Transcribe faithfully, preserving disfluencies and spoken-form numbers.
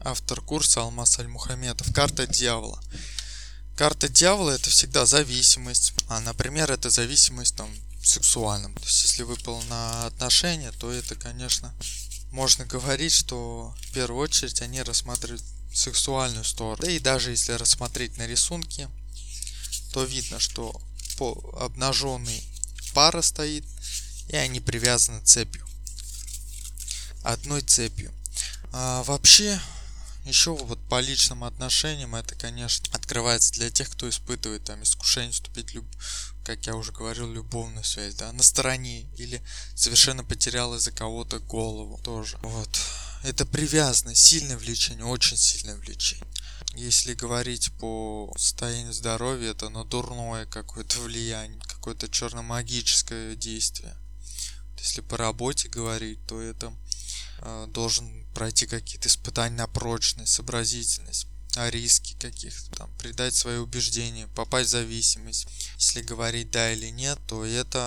Автор курса Алмаз Альмухаметов. Карта дьявола. Карта дьявола — это всегда зависимость. А, например, это зависимость там в сексуальном. То есть, если выпал на отношения, то это, конечно, можно говорить, что в первую очередь они рассматривают сексуальную сторону. Да и даже если рассмотреть на рисунке, то видно, что по обнаженной пара стоит, и они привязаны цепью. Одной цепью. А вообще, еще вот по личным отношениям, это, конечно, открывается для тех, кто испытывает там искушение вступить, люб... как я уже говорил, любовную связь, да, на стороне, или совершенно потерял из-за кого-то голову тоже. Вот. Это привязанность, сильное влечение, очень сильное влечение. Если говорить по состоянию здоровья, это на дурное какое-то влияние, какое-то черно-магическое действие. Если по работе говорить, то это э, должен пройти какие-то испытания на прочность, сообразительность, о риске каких-то, там, придать свои убеждения, попасть в зависимость. Если говорить да или нет, то это